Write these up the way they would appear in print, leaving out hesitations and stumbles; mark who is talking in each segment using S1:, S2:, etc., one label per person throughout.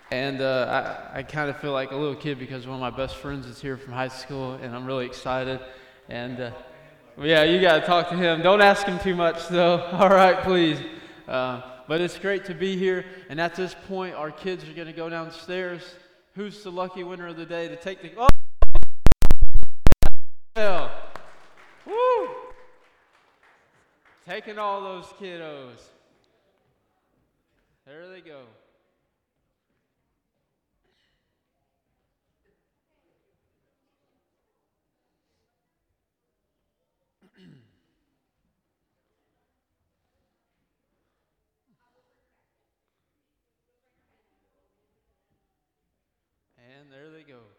S1: And I kind of feel like a little kid because one of my best friends is here from high school, and I'm really excited. And yeah, you got to talk to him. Don't ask him too much, though. All right, please. But it's great to be here. And at this point, our kids are going to go downstairs. Who's the lucky winner of the day to take the? Oh, hell. Woo! Taking all those kiddos. There they go. And there they go.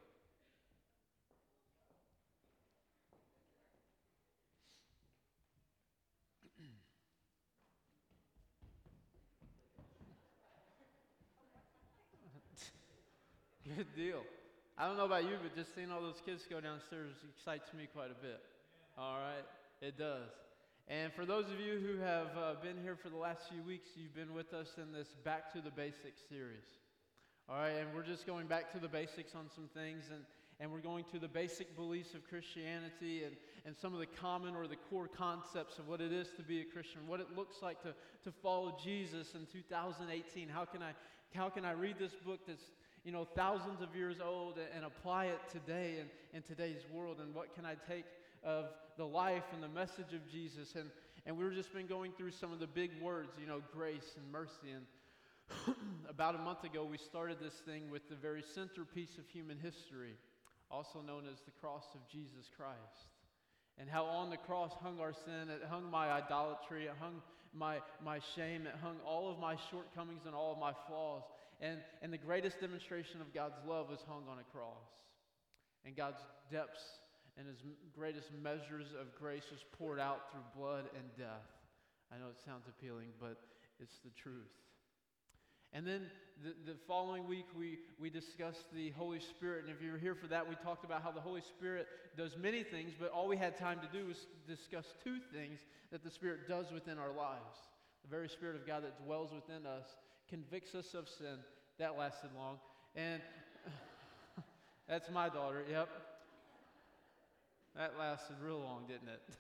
S1: Good deal. I don't know about you, but just seeing all those kids go downstairs excites me quite a bit. All right, it does. And for those of you who have been here for the last few weeks, you've been with us in this Back to the Basics series. All right, and we're just going back to the basics on some things, and we're going to the basic beliefs of Christianity and some of the common or the core concepts of what it is to be a Christian, what it looks like to follow Jesus in 2018. How can I read this book that's thousands of years old and apply it today in today's world, and what can I take of the life and the message of Jesus? And we've just been going through some of the big words, grace and mercy. And about a month ago, we started this thing with the very centerpiece of human history, also known as the cross of Jesus Christ. And how on the cross hung our sin, it hung my idolatry, it hung my shame, it hung all of my shortcomings and all of my flaws. And the greatest demonstration of God's love was hung on a cross. And God's depths and His greatest measures of grace was poured out through blood and death. I know it sounds appealing, but it's the truth. And then the following week, we discussed the Holy Spirit. And if you were here for that, we talked about how the Holy Spirit does many things, but all we had time to do was discuss two things that the Spirit does within our lives. The very Spirit of God that dwells within us convicts us of sin. That lasted long. And that's my daughter, yep. That lasted real long, didn't it?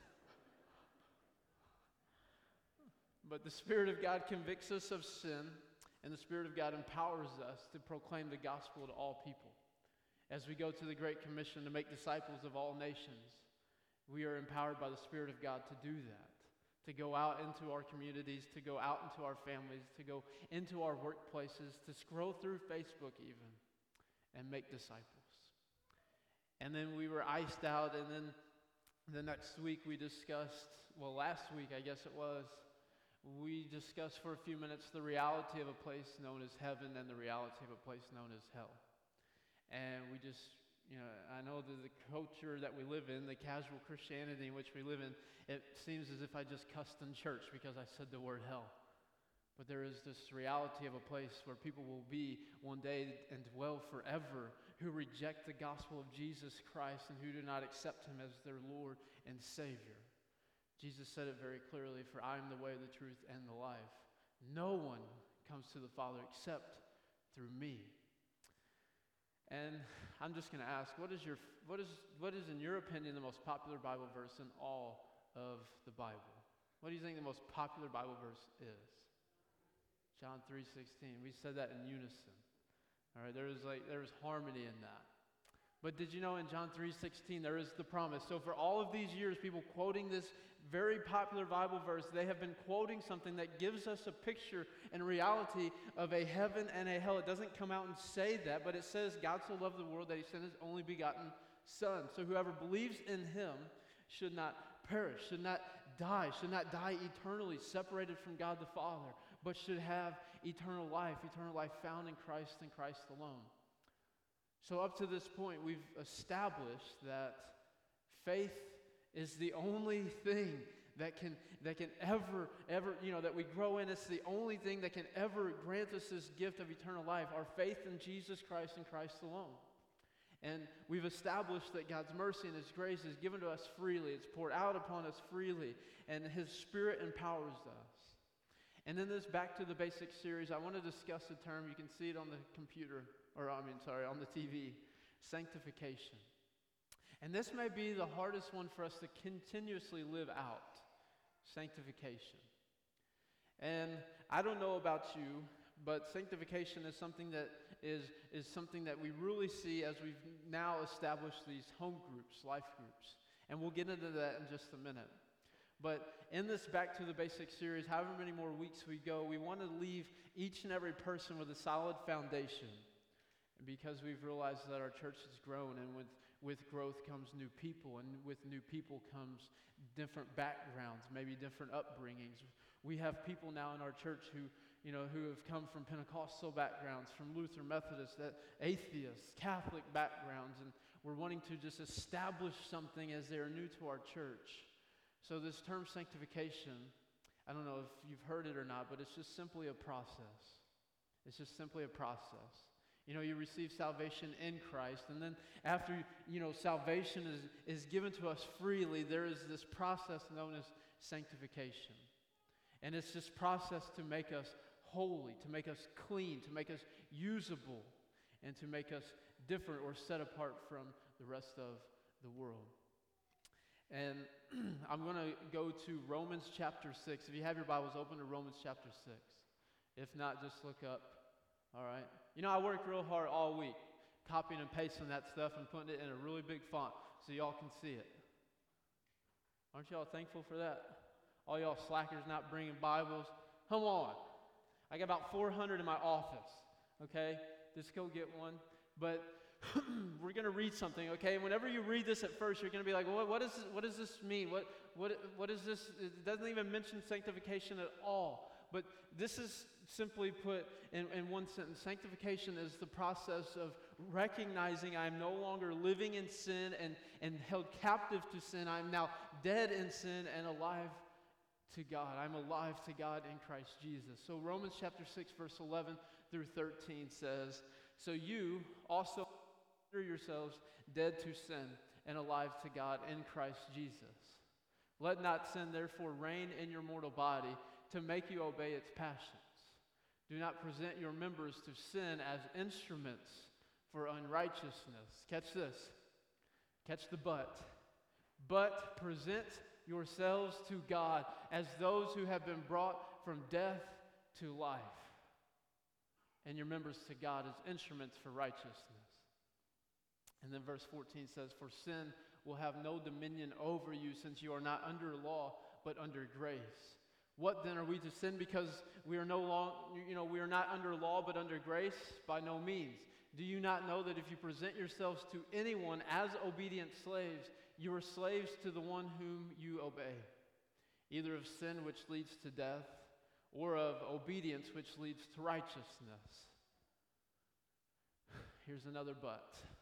S1: But the Spirit of God convicts us of sin. And the Spirit of God empowers us to proclaim the gospel to all people. As we go to the Great Commission to make disciples of all nations, we are empowered by the Spirit of God to do that. To go out into our communities, to go out into our families, to go into our workplaces, to scroll through Facebook even, and make disciples. And then we were iced out, and then the next week we discussed, last week I guess it was, we discussed for a few minutes the reality of a place known as heaven and the reality of a place known as hell. And we just, I know that the culture that we live in, the casual Christianity in which we live in, it seems as if I just cussed in church because I said the word hell. But there is this reality of a place where people will be one day and dwell forever who reject the gospel of Jesus Christ and who do not accept Him as their Lord and Savior. Jesus said it very clearly, "For I am the way, the truth, and the life. No one comes to the Father except through me." And I'm just going to ask, what is in your opinion the most popular Bible verse in all of the Bible? What do you think the most popular Bible verse is? John 3:16. We said that in unison. All right, there was harmony in that. But did you know in John 3:16 there is the promise? So for all of these years, people quoting this very popular Bible verse, they have been quoting something that gives us a picture and reality of a heaven and a hell. It doesn't come out and say that, but it says God so loved the world that He sent His only begotten Son. So whoever believes in Him should not perish, should not die eternally separated from God the Father, but should have eternal life found in Christ and Christ alone. So up to this point, we've established that faith is the only thing that can ever, that we grow in. It's the only thing that can ever grant us this gift of eternal life, our faith in Jesus Christ and Christ alone. And we've established that God's mercy and His grace is given to us freely. It's poured out upon us freely, and His Spirit empowers us. And in this Back to the Basics series, I want to discuss a term. You can see it on the computer, on the TV, sanctification. And this may be the hardest one for us to continuously live out, sanctification. And I don't know about you, but sanctification is something that is something that we really see as we've now established these home groups, life groups. And we'll get into that in just a minute. But in this Back to the Basics series, however many more weeks we go, we want to leave each and every person with a solid foundation. And because we've realized that our church has grown, and with growth comes new people, and with new people comes different backgrounds, maybe different upbringings. We have people now in our church who have come from Pentecostal backgrounds, from Lutheran, Methodist, atheists, Catholic backgrounds, and we're wanting to just establish something as they are new to our church. So this term sanctification, I don't know if you've heard it or not, but it's just simply a process. It's just simply a process. You receive salvation in Christ, and then after, salvation is given to us freely, there is this process known as sanctification. And it's this process to make us holy, to make us clean, to make us usable, and to make us different or set apart from the rest of the world. And I'm going to go to Romans chapter 6. If you have your Bibles, open to Romans chapter 6. If not, just look up. All right? I worked real hard all week, copying and pasting that stuff and putting it in a really big font so y'all can see it. Aren't y'all thankful for that? All y'all slackers not bringing Bibles. Come on. I got about 400 in my office, okay? Just go get one. But we're going to read something, okay? And whenever you read this at first, you're going to be like, well, what does this mean? What is this? It doesn't even mention sanctification at all. But this is simply put in one sentence. Sanctification is the process of recognizing I'm no longer living in sin and held captive to sin. I'm now dead in sin and alive to God. I'm alive to God in Christ Jesus. So Romans chapter 6, verse 11 through 13 says, so you also consider yourselves dead to sin and alive to God in Christ Jesus. Let not sin therefore reign in your mortal body to make you obey its passions. Do not present your members to sin as instruments for unrighteousness. Catch this. Catch the but. But present yourselves to God as those who have been brought from death to life, and your members to God as instruments for righteousness. And then verse 14 says, for sin will have no dominion over you, since you are not under law, but under grace. What then, are we to sin because we are we are not under law but under grace? By no means. Do you not know that if you present yourselves to anyone as obedient slaves, you are slaves to the one whom you obey, either of sin which leads to death, or of obedience which leads to righteousness? Here's another but.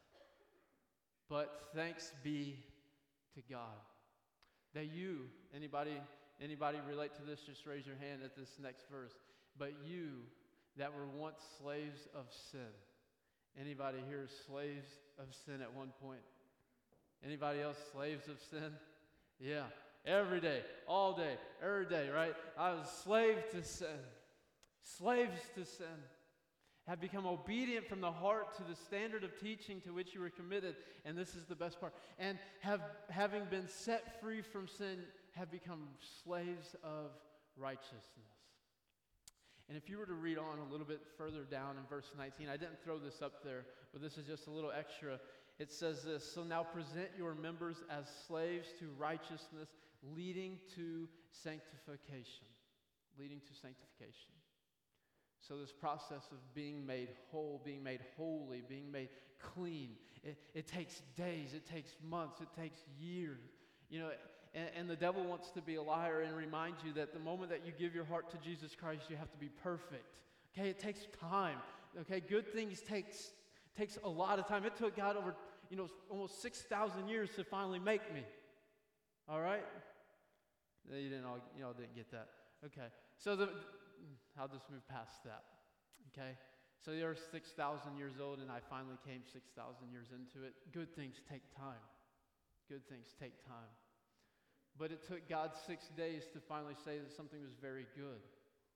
S1: But thanks be to God that you, anybody relate to this? Just raise your hand at this next verse. But you that were once slaves of sin. Anybody here slaves of sin at one point? Anybody else slaves of sin? Yeah, every day, all day, every day, right? I was slave to sin. Slaves to sin. Have become obedient from the heart to the standard of teaching to which you were committed. And this is the best part. And having been set free from sin, have become slaves of righteousness. And if you were to read on a little bit further down in verse 19, I didn't throw this up there, but this is just a little extra. It says this, so now present your members as slaves to righteousness, leading to sanctification. Leading to sanctification. So this process of being made whole, being made holy, being made clean, it takes days, it takes months, it takes years. And the devil wants to be a liar and remind you that the moment that you give your heart to Jesus Christ, you have to be perfect. Okay, it takes time. Okay, good things takes a lot of time. It took God over, almost 6,000 years to finally make me. All right? You didn't get that. Okay, so I'll just move past that. Okay, so you're 6,000 years old, and I finally came 6,000 years into it. Good things take time. Good things take time. But it took God 6 days to finally say that something was very good.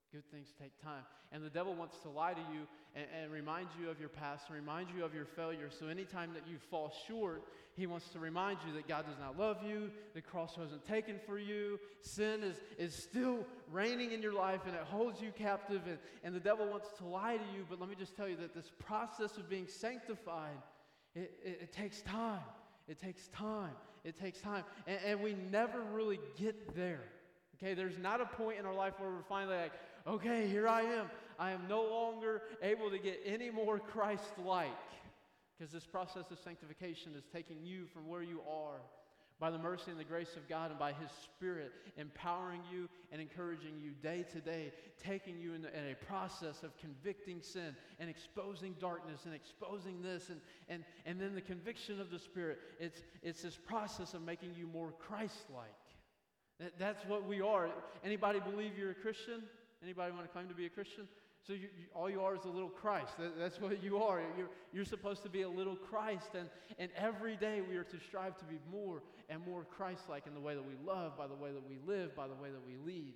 S1: Good things take time. And the devil wants to lie to you and remind you of your past and remind you of your failure. So anytime that you fall short, he wants to remind you that God does not love you, the cross wasn't taken for you, sin is still reigning in your life and it holds you captive, and the devil wants to lie to you. But let me just tell you that this process of being sanctified, it takes time. It takes time. It takes time. And we never really get there. Okay, there's not a point in our life where we're finally like, okay, here I am. I am no longer able to get any more Christ-like. Because this process of sanctification is taking you from where you are by the mercy and the grace of God and by His Spirit, empowering you and encouraging you day to day, taking you in a process of convicting sin and exposing darkness and exposing this, and then the conviction of the Spirit. It's this process of making you more Christ-like. That's what we are. Anybody believe you're a Christian? Anybody want to claim to be a Christian? So all you are is a little Christ. That's what you are. You're supposed to be a little Christ. And every day we are to strive to be more and more Christ-like in the way that we love, by the way that we live, by the way that we lead.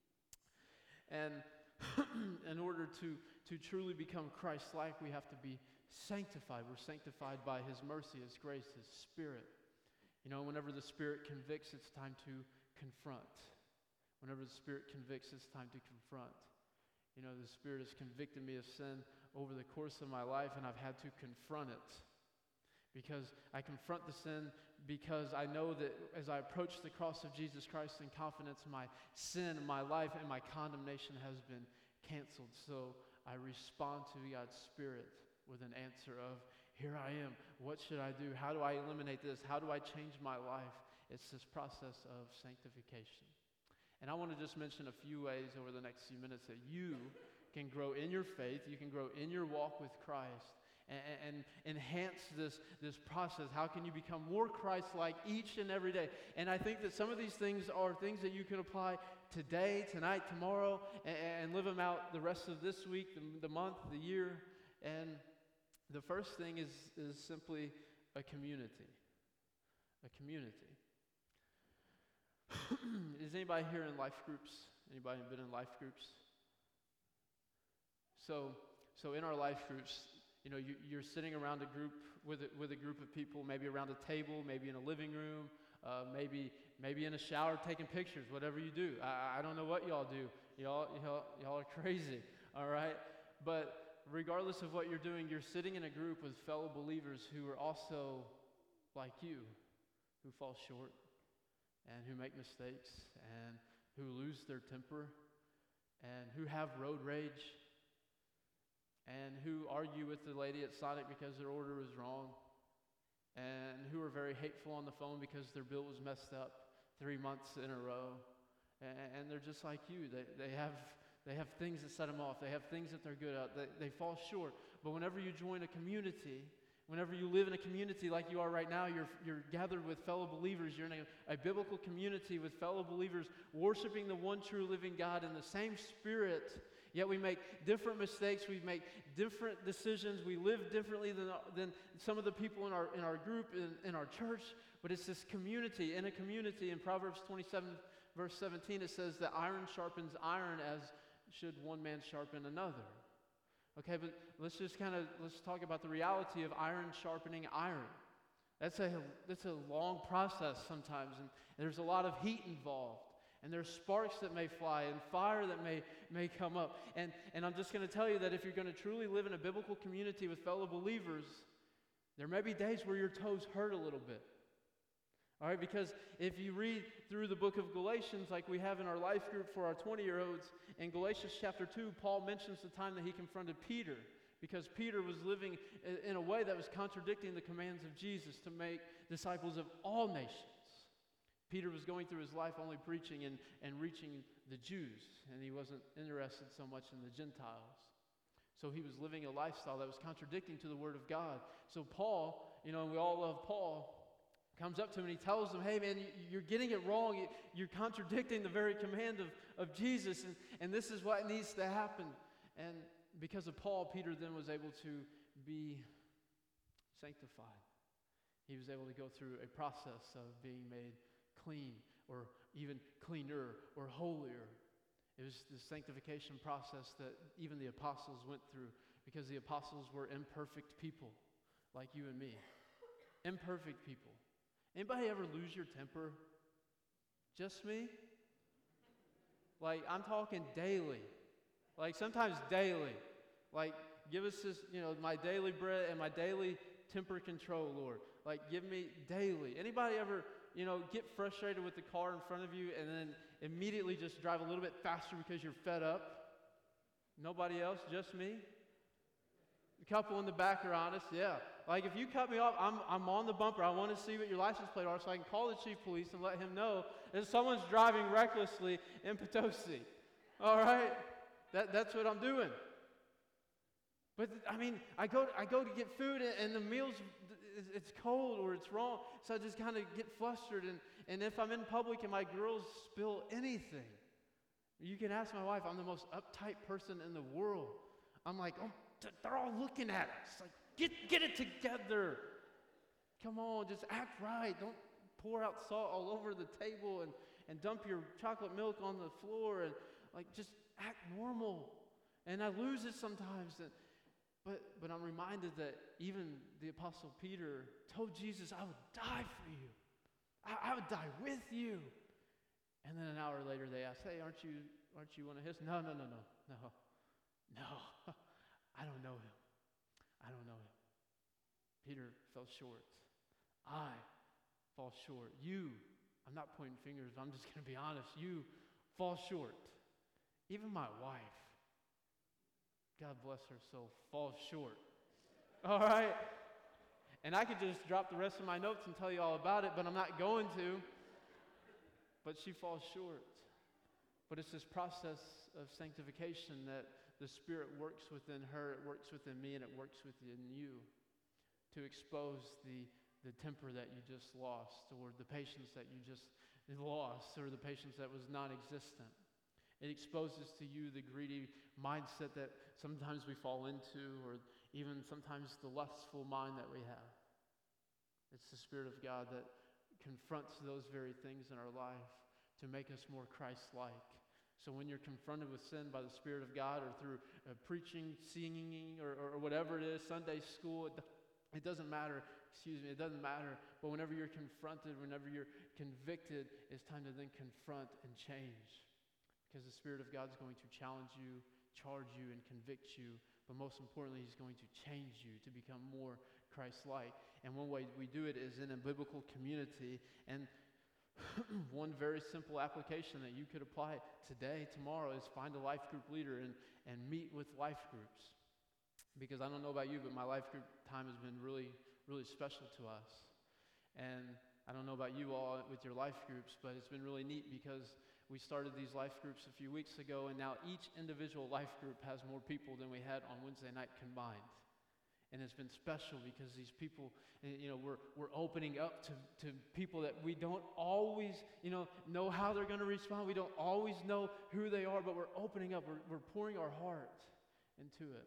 S1: And in order to truly become Christ-like, we have to be sanctified. We're sanctified by His mercy, His grace, His Spirit. You know, whenever the Spirit convicts, it's time to confront. Whenever the Spirit convicts, it's time to confront. You know, the Spirit has convicted me of sin over the course of my life, and I've had to confront it. Because I confront the sin because I know that as I approach the cross of Jesus Christ in confidence, my sin, my life, and my condemnation has been canceled. So I respond to God's Spirit with an answer of, here I am. What should I do? How do I eliminate this? How do I change my life? It's this process of sanctification. And I want to just mention a few ways over the next few minutes that you can grow in your faith, you can grow in your walk with Christ, and enhance this process. How can you become more Christ-like each and every day? And I think that some of these things are things that you can apply today, tonight, tomorrow, and live them out the rest of this week, the month, the year. And the first thing is simply a community. A community. Is anybody here in life groups? Anybody been in life groups? So in our life groups, you know, you're sitting around a group with a group of people, maybe around a table, maybe in a living room, maybe in a shower taking pictures, whatever you do. I don't know what y'all do. Y'all are crazy, all right? But regardless of what you're doing, you're sitting in a group with fellow believers who are also like you, who fall short, and who make mistakes, and who lose their temper, and who have road rage, and who argue with the lady at Sonic because their order was wrong, and who are very hateful on the phone because their bill was messed up 3 months in a row, and they're just like you. They have things that set them off. They have things that they're good at. They fall short. But whenever you join a community, whenever you live in a community like you are right now, you're gathered with fellow believers. You're in a biblical community with fellow believers worshiping the one true living God in the same Spirit. Yet we make different mistakes. We make different decisions. We live differently than some of the people in our group, in our church. But it's this community. In a community, in Proverbs 27, verse 17, it says that iron sharpens iron as should one man sharpen another. Okay, but let's talk about the reality of iron sharpening iron. That's a long process sometimes, and there's a lot of heat involved, and there's sparks that may fly and fire that may come up. And I'm just going to tell you that if you're going to truly live in a biblical community with fellow believers, there may be days where your toes hurt a little bit. All right, because if you read through the book of Galatians like we have in our life group for our 20-year-olds, in Galatians chapter 2, Paul mentions the time that he confronted Peter because Peter was living in a way that was contradicting the commands of Jesus to make disciples of all nations. Peter was going through his life only preaching and reaching the Jews, and he wasn't interested so much in the Gentiles. So he was living a lifestyle that was contradicting to the Word of God. So Paul, you know, and we all love Paul, comes up to him and he tells him, hey man, you're getting it wrong. You're contradicting the very command of Jesus, and this is what needs to happen. And because of Paul, Peter then was able to be sanctified. He was able to go through a process of being made clean, or even cleaner, or holier. It was the sanctification process that even the apostles went through, because the apostles were imperfect people like you and me. Imperfect people. Anybody ever lose your temper? Just me? Like, I'm talking daily. Like, sometimes daily. Like, give us this, my daily bread and my daily temper control, Lord. Like, give me daily. Anybody ever, get frustrated with the car in front of you and then immediately just drive a little bit faster because you're fed up? Nobody else? Just me? A couple in the back are honest, yeah. Like, if you cut me off, I'm on the bumper. I want to see what your license plate are so I can call the chief police and let him know that someone's driving recklessly in Potosi. All right? That's what I'm doing. But, I go to get food and the meal's, it's cold or it's wrong, so I just kind of get flustered. And if I'm in public and my girls spill anything, you can ask my wife, I'm the most uptight person in the world. I'm like, oh, they're all looking at us. Like, get it together. Come on, just act right. Don't pour out salt all over the table and dump your chocolate milk on the floor, and just act normal. And I lose it sometimes. But I'm reminded that even the Apostle Peter told Jesus, I would die for you. I would die with you. And then an hour later they asked, hey, aren't you one of his? No. I don't know him. Peter fell short. I fall short. You, I'm not pointing fingers, I'm just going to be honest. You fall short. Even my wife, God bless her soul, falls short. All right? And I could just drop the rest of my notes and tell you all about it, but I'm not going to. But she falls short. But it's this process of sanctification that the Spirit works within her, it works within me, and it works within you to expose the temper that you just lost, or the patience that you just lost, or the patience that was non-existent. It exposes to you the greedy mindset that sometimes we fall into, or even sometimes the lustful mind that we have. It's the Spirit of God that confronts those very things in our life to make us more Christ-like. So when you're confronted with sin by the Spirit of God, or through preaching, singing, or whatever it is, Sunday school, it doesn't matter. It doesn't matter. But whenever you're confronted, whenever you're convicted, it's time to then confront and change. Because the Spirit of God is going to challenge you, charge you, and convict you. But most importantly, He's going to change you to become more Christ-like. And one way we do it is in a biblical community. And one very simple application that you could apply today, tomorrow, is find a life group leader and meet with life groups. Because I don't know about you, but my life group time has been really, really special to us. And I don't know about you all with your life groups, but it's been really neat because we started these life groups a few weeks ago, and now each individual life group has more people than we had on Wednesday night combined. And it's been special because these people, we're opening up to people that we don't always, know how they're going to respond. We don't always know who they are, but we're opening up. We're pouring our heart into it.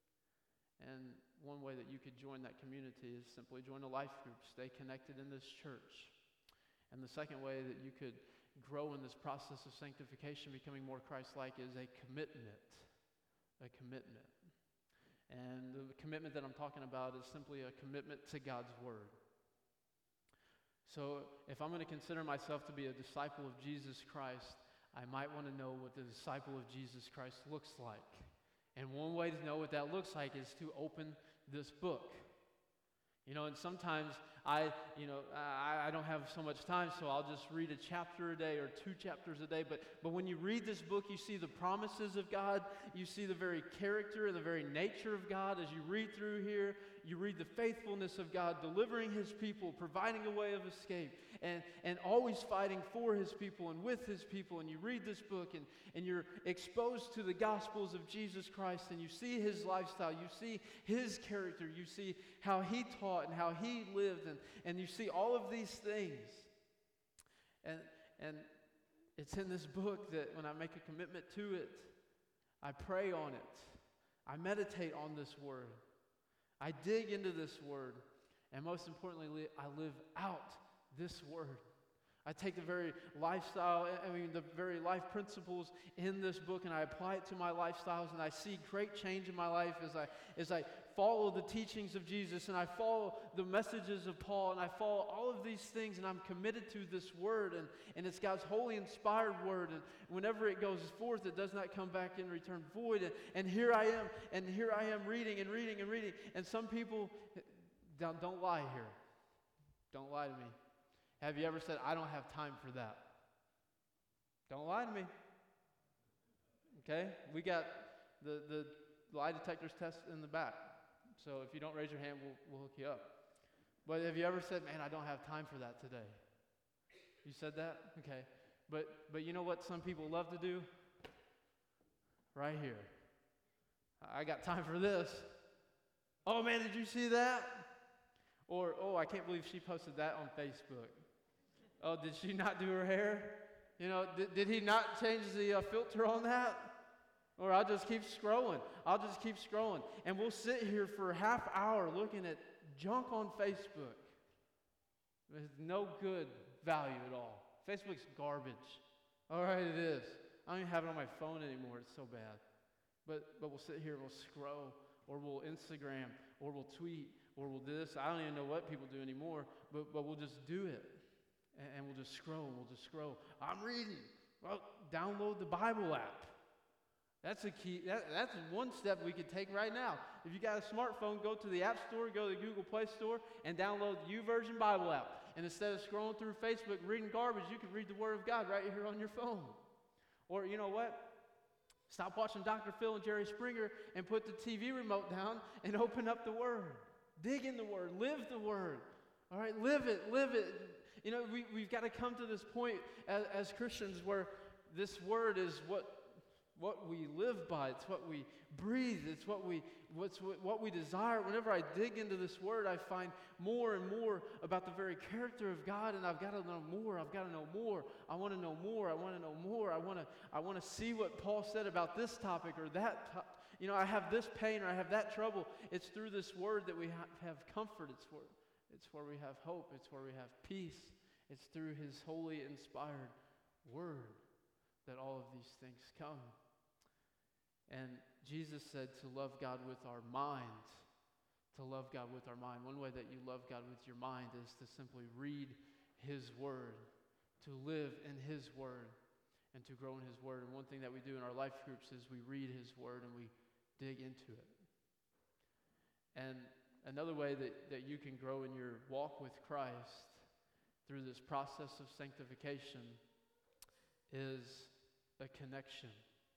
S1: And one way that you could join that community is simply join a life group. Stay connected in this church. And the second way that you could grow in this process of sanctification, becoming more Christ-like, is a commitment. A commitment. And the commitment that I'm talking about is simply a commitment to God's Word. So if I'm going to consider myself to be a disciple of Jesus Christ, I might want to know what the disciple of Jesus Christ looks like. And one way to know what that looks like is to open this book. And sometimes I don't have so much time, so I'll just read a chapter a day or 2 chapters a day. But when you read this book, you see the promises of God. You see the very character and the very nature of God. As you read through here, you read the faithfulness of God, delivering His people, providing a way of escape, and always fighting for His people and with His people. And you read this book, and you're exposed to the Gospels of Jesus Christ, and you see His lifestyle, you see His character, you see how He taught and how He lived, and you see all of these things. And it's in this book that when I make a commitment to it, I pray on it. I meditate on this Word. I dig into this Word. And most importantly, I live out this Word. I take the very lifestyle, the very life principles in this book, and I apply it to my lifestyles, and I see great change in my life as I follow the teachings of Jesus, and I follow the messages of Paul, and I follow all of these things, and I'm committed to this word, and it's God's holy inspired word, and whenever it goes forth, it does not come back in return void, and here I am reading, and some people, don't lie here. Don't lie to me. Have you ever said, I don't have time for that? Don't lie to me. Okay? We got the lie detectors test in the back. So if you don't raise your hand, we'll hook you up. But have you ever said, man, I don't have time for that today? You said that? Okay. But you know what some people love to do? Right here. I got time for this. Oh man, did you see that? Or, oh, I can't believe she posted that on Facebook. Oh, did she not do her hair? You know, did he not change the filter on that? Or I'll just keep scrolling. And we'll sit here for a half hour looking at junk on Facebook. There's no good value at all. Facebook's garbage. All right, it is. I don't even have it on my phone anymore. It's so bad. But we'll sit here and we'll scroll, or we'll Instagram, or we'll tweet, or we'll do this. I don't even know what people do anymore, but we'll just do it. And we'll just scroll. I'm reading. Well, download the Bible app. That's a key. That's one step we could take right now. If you got a smartphone, go to the App Store, go to the Google Play Store, and download the YouVersion Bible app. And instead of scrolling through Facebook reading garbage, you can read the Word of God right here on your phone. Or you know what? Stop watching Dr. Phil and Jerry Springer and put the TV remote down and open up the Word. Dig in the Word. Live the Word. All right, live it. You know, we've got to come to this point as Christians where this Word is what we live by. It's what we breathe. It's what we desire. Whenever I dig into this Word, I find more and more about the very character of God, and I've got to know more. I want to know more. I want to see what Paul said about this topic or that. You know, I have this pain or I have that trouble. It's through this Word that we have comfort. It's where we have hope. It's where we have peace. It's through His holy, inspired Word that all of these things come. And Jesus said to love God with our mind. To love God with our mind. One way that you love God with your mind is to simply read His Word, to live in His Word, and to grow in His Word. And one thing that we do in our life groups is we read His Word and we dig into it. And another way that you can grow in your walk with Christ through this process of sanctification is a connection.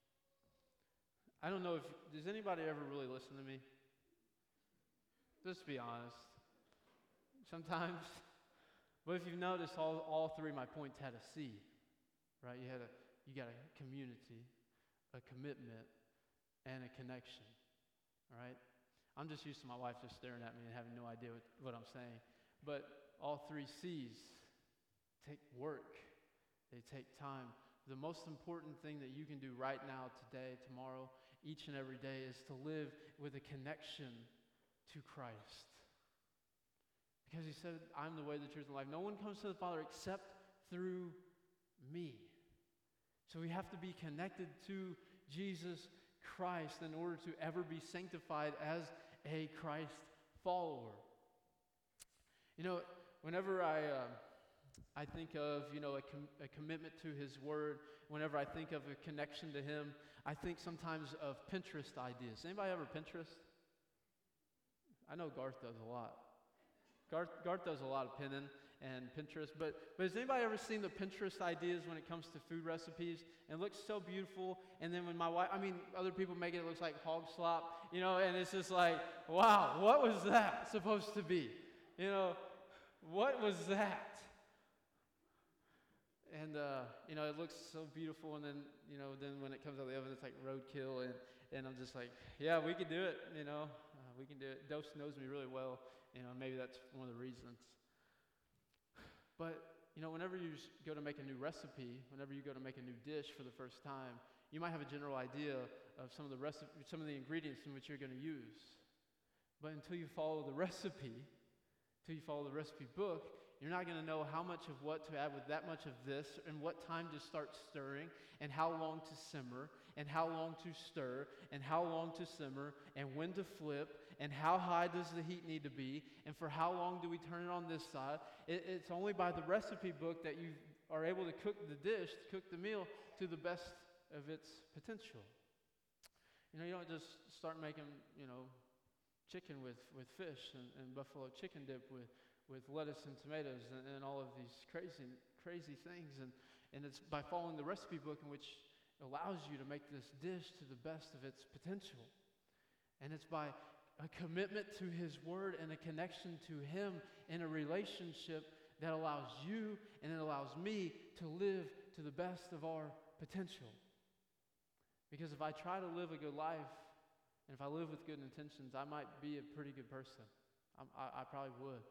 S1: I don't know does anybody ever really listen to me? Just be honest. Sometimes. But if you've noticed, all three of my points had a C, right? You got a community, a commitment, and a connection, all right? I'm just used to my wife just staring at me and having no idea what I'm saying. But all three C's take work. They take time. The most important thing that you can do right now, today, tomorrow, each and every day is to live with a connection to Christ. Because He said, I'm the way, the truth, and life. No one comes to the Father except through me. So we have to be connected to Jesus Christ in order to ever be sanctified as a Christ follower. You know, whenever I think of, a commitment to His Word, whenever I think of a connection to Him, I think sometimes of Pinterest ideas. Anybody ever Pinterest? I know Garth does a lot. Garth does a lot of pinning and Pinterest, but has anybody ever seen the Pinterest ideas when it comes to food recipes? And it looks so beautiful, and then when other people make it, it looks like hog slop, and it's just like, wow, what was that supposed to be? What was that? And, it looks so beautiful, and then, then when it comes out of the oven, it's like roadkill, and I'm just like, yeah, we can do it, we can do it. Dose knows me really well, maybe that's one of the reasons. But, whenever you go to make a new recipe, whenever you go to make a new dish for the first time, you might have a general idea of some of the ingredients in which you're going to use. But until you follow the recipe book, You're not going to know how much of what to add with that much of this, and what time to start stirring, and how long to simmer, and how long to stir, and how long to simmer, and when to flip, and how high does the heat need to be, and for how long do we turn it on this side. It's only by the recipe book that you are able to cook the dish, cook the meal to the best of its potential. You know, you don't just start making, chicken with fish and buffalo chicken dip with lettuce and tomatoes and all of these crazy things. And it's by following the recipe book, in which allows you to make this dish to the best of its potential. And it's by a commitment to His Word and a connection to Him in a relationship that allows you and it allows me to live to the best of our potential. Because if I try to live a good life, and if I live with good intentions, I might be a pretty good person. I probably would.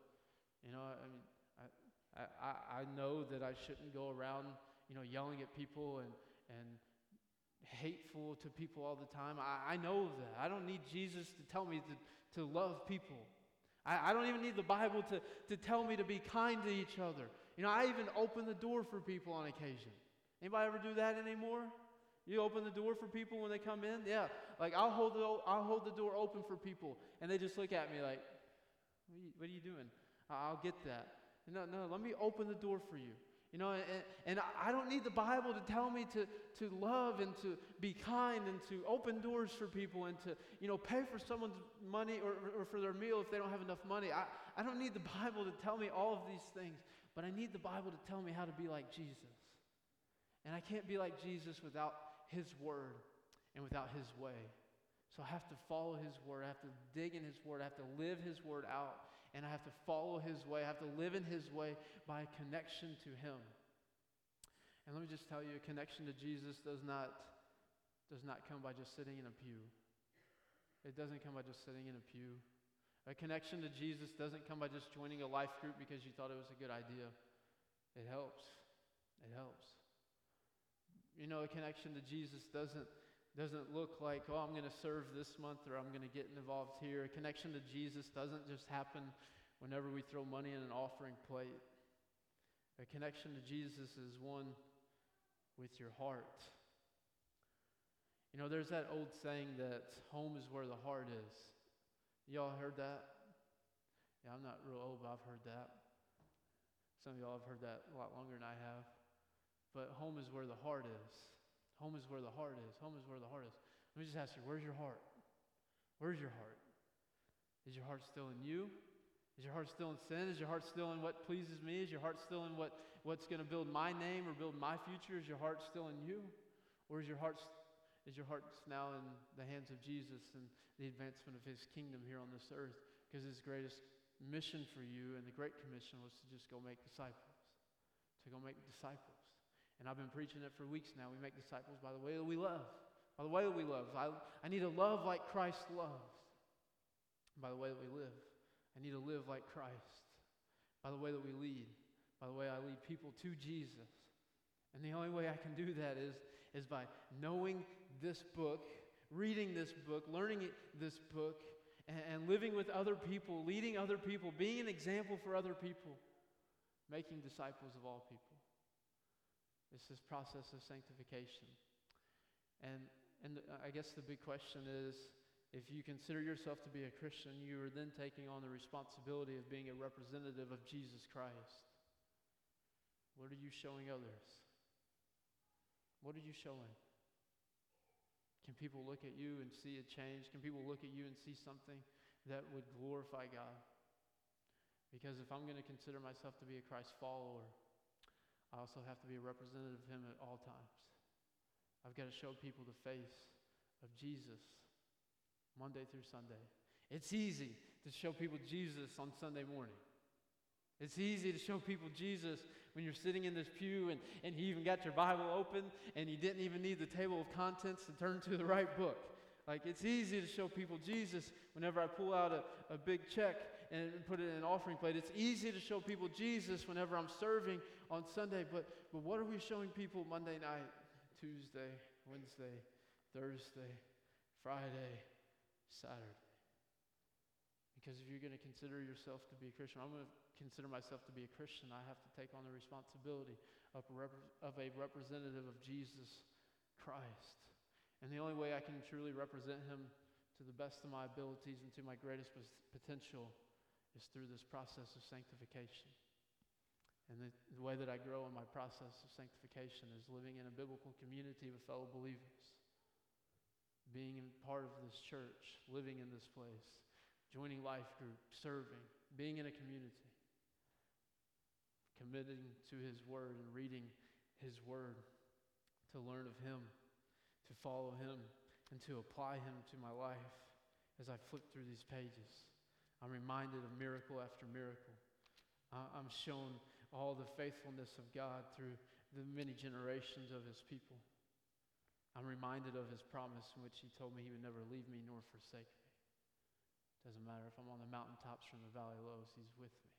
S1: I know that I shouldn't go around, yelling at people and hateful to people all the time. I know that. I don't need Jesus to tell me to love people. I don't even need the Bible to tell me to be kind to each other. I even open the door for people on occasion. Anybody ever do that anymore? You open the door for people when they come in? Yeah. Like I'll hold the door open for people, and they just look at me like, what are you doing? I'll get that. No, let me open the door for you. And I don't need the Bible to tell me to love and to be kind and to open doors for people and to, pay for someone's money or for their meal if they don't have enough money. I don't need the Bible to tell me all of these things, but I need the Bible to tell me how to be like Jesus. And I can't be like Jesus without His Word and without His way. So I have to follow His Word. I have to dig in His Word. I have to live His Word out. And I have to follow His way. I have to live in His way by connection to Him. And let me just tell you, a connection to Jesus does not come by just sitting in a pew. It doesn't come by just sitting in a pew. A connection to Jesus doesn't come by just joining a life group because you thought it was a good idea. It helps. It helps. A connection to Jesus doesn't look like, I'm going to serve this month or I'm going to get involved here. A connection to Jesus doesn't just happen whenever we throw money in an offering plate. A connection to Jesus is one with your heart. There's that old saying that home is where the heart is. Y'all heard that? Yeah, I'm not real old, but I've heard that. Some of y'all have heard that a lot longer than I have. But home is where the heart is. Home is where the heart is. Home is where the heart is. Let me just ask you, where's your heart? Where's your heart? Is your heart still in you? Is your heart still in sin? Is your heart still in what pleases me? Is your heart still in what's going to build my name or build my future? Is your heart still in you? Or is your heart now in the hands of Jesus and the advancement of His kingdom here on this earth? Because His greatest mission for you and the Great Commission was to just go make disciples. To go make disciples. And I've been preaching it for weeks now. We make disciples by the way that we love. By the way that we love. I need to love like Christ loves. By the way that we live. I need to live like Christ. By the way that we lead. By the way I lead people to Jesus. And the only way I can do that is by knowing this book, reading this book, learning this book, and living with other people, leading other people, being an example for other people, making disciples of all people. It's this process of sanctification. And I guess the big question is, if you consider yourself to be a Christian, you are then taking on the responsibility of being a representative of Jesus Christ. What are you showing others? What are you showing? Can people look at you and see a change? Can people look at you and see something that would glorify God? Because if I'm going to consider myself to be a Christ follower, I also have to be a representative of Him at all times. I've got to show people the face of Jesus Monday through Sunday. It's easy to show people Jesus on Sunday morning. It's easy to show people Jesus when you're sitting in this pew and you even got your Bible open and you didn't even need the table of contents to turn to the right book. Like, it's easy to show people Jesus whenever I pull out a big check and put it in an offering plate. It's easy to show people Jesus whenever I'm serving on Sunday, but what are we showing people Monday night, Tuesday, Wednesday, Thursday, Friday, Saturday? Because if you're going to consider yourself to be a Christian, I'm going to consider myself to be a Christian, I have to take on the responsibility of a representative of Jesus Christ. And the only way I can truly represent him to the best of my abilities and to my greatest potential is through this process of sanctification. And the way that I grow in my process of sanctification is living in a biblical community with fellow believers, being part of this church, living in this place, joining life group, serving, being in a community, committing to his word and reading his word, to learn of him, to follow him, and to apply him to my life. As I flip through these pages, I'm reminded of miracle after miracle. I'm shown all the faithfulness of God through the many generations of his people. I'm reminded of his promise in which he told me he would never leave me nor forsake me. Doesn't matter if I'm on the mountaintops or in the valley lows, he's with me.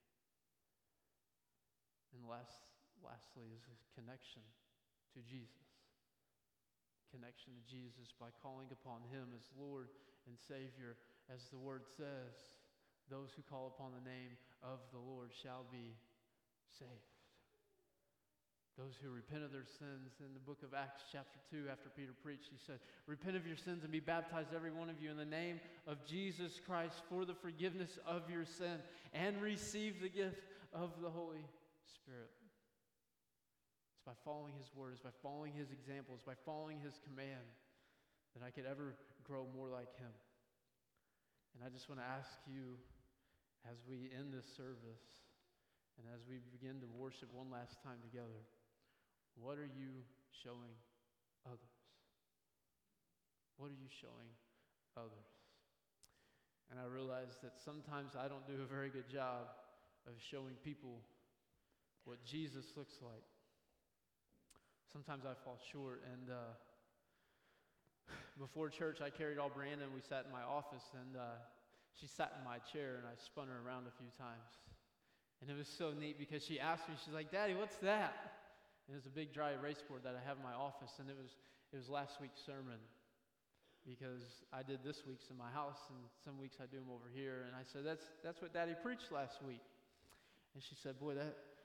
S1: And lastly is his connection to Jesus. Connection to Jesus by calling upon him as Lord and Savior. As the word says, those who call upon the name of the Lord shall be saved. Those who repent of their sins. In the book of Acts chapter 2, after Peter preached, he said, repent of your sins and be baptized, every one of you, in the name of Jesus Christ for the forgiveness of your sin, and receive the gift of the Holy Spirit. It's by following his word, it's by following his examples, by following his command, that I could ever grow more like him. And I just want to ask you, as we end this service, and as we begin to worship one last time together, what are you showing others? What are you showing others? And I realize that sometimes I don't do a very good job of showing people what Jesus looks like. Sometimes I fall short. And before church, I carried all Brandon. We sat in my office, and she sat in my chair, and I spun her around a few times. And it was so neat because she asked me, she's like, Daddy, what's that? And it was a big dry erase board that I have in my office, and it was last week's sermon, because I did this week's in my house, and some weeks I do them over here. And I said, that's what Daddy preached last week. And she said, boy,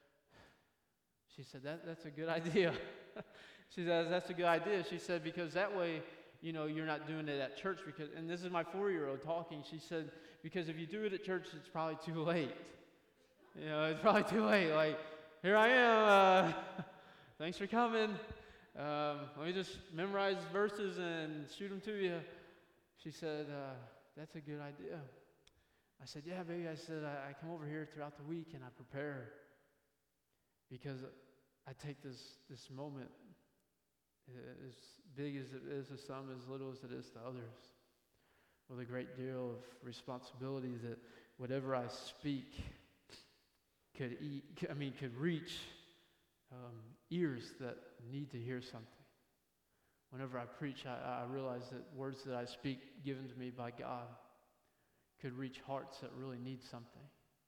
S1: that's a good idea. She said, that's a good idea. She said, because that way, you're not doing it at church. And this is my 4-year-old talking. She said, because if you do it at church, it's probably too late. It's probably too late. Like, here I am. Thanks for coming. Let me just memorize verses and shoot them to you. She said, that's a good idea. I said, yeah, baby. I said, I come over here throughout the week and I prepare, because I take this moment, as big as it is to some, as little as it is to others, with a great deal of responsibility, that whatever I speak could reach ears that need to hear something. Whenever I preach, I realize that words that I speak, given to me by God, could reach hearts that really need something.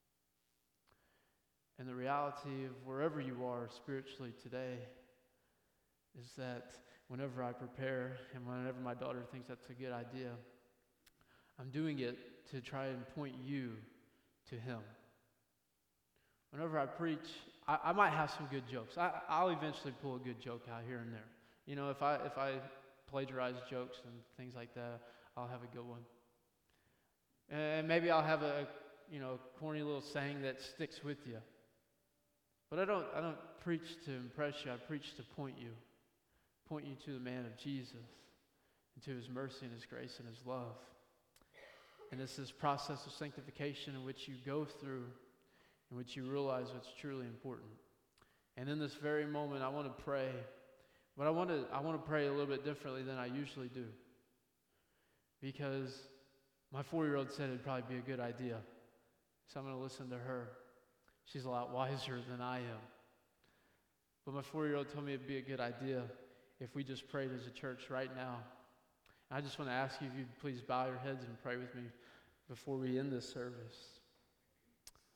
S1: And the reality of wherever you are spiritually today is that whenever I prepare, and whenever my daughter thinks that's a good idea, I'm doing it to try and point you to him. Whenever I preach, I might have some good jokes. I'll eventually pull a good joke out here and there. If I plagiarize jokes and things like that, I'll have a good one. And maybe I'll have a corny little saying that sticks with you. But I don't preach to impress you. I preach to point you to the man of Jesus, and to his mercy and his grace and his love. And it's this process of sanctification in which you go through, in which you realize what's truly important. And in this very moment, I want to pray, but I want to pray a little bit differently than I usually do, because my 4-year-old said it'd probably be a good idea, so I'm going to listen to her. She's a lot wiser than I am. But my 4-year-old told me it'd be a good idea if we just prayed as a church right now. And I just want to ask you if you'd please bow your heads and pray with me before we end this service.